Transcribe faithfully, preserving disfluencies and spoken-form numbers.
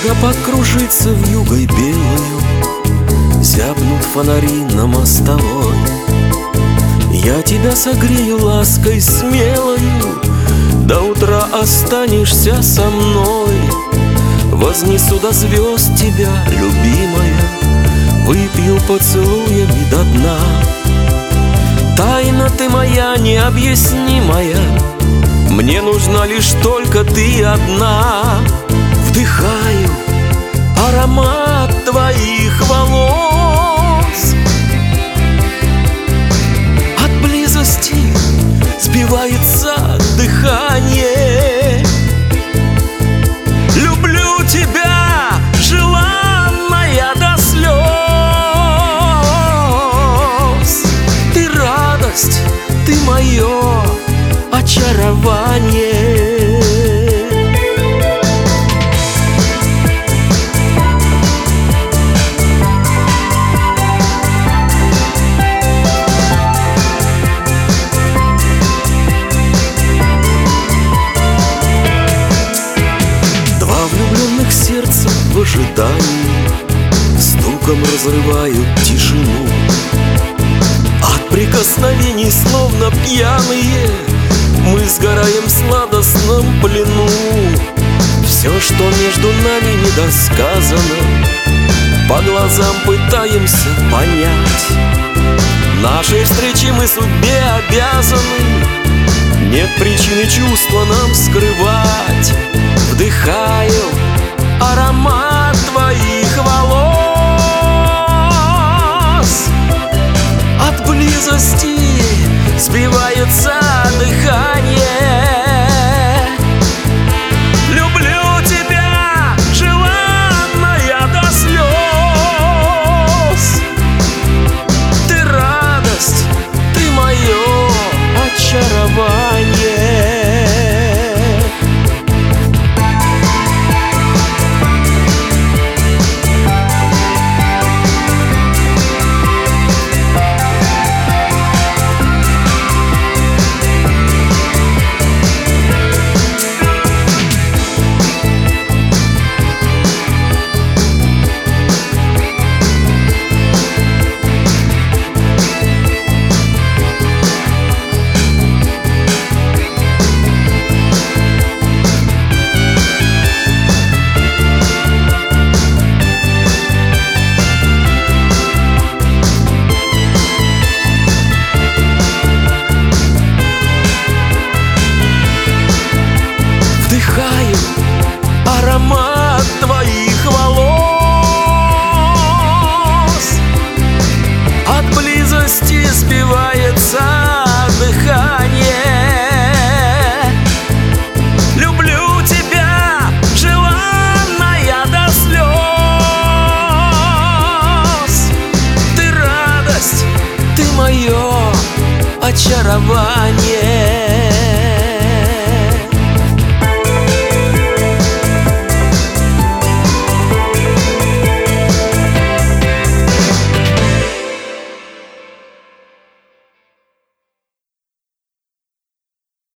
Снега покружится вьюгой белою, зябнут фонари на мостовой. Я тебя согрею лаской смелою, до утра останешься со мной. Вознесу до звезд тебя, любимая, выпью поцелуями до дна. Тайна ты моя необъяснимая, мне нужна лишь только ты одна. Вдыхаю аромат твоих волос, от близости сбивается дыхание. Люблю тебя, желанная до слез. Ты радость, ты мое очарование. Сердце в ожидании стуком разрывают тишину. От прикосновений словно пьяные мы сгораем в сладостном плену. Все, что между нами недосказано, по глазам пытаемся понять. Нашей встречи мы судьбе обязаны, нет причины чувства нам скрывать. Вдыхаю аромат твоих волос, от близости сбивается дыхание. Люблю тебя, желанная до слез. Ты радость, ты мое очарование. Вдыхаю аромат твоих волос, от близости сбивается дыхание. Люблю тебя, желанная до слез. Ты радость, ты мое очарование.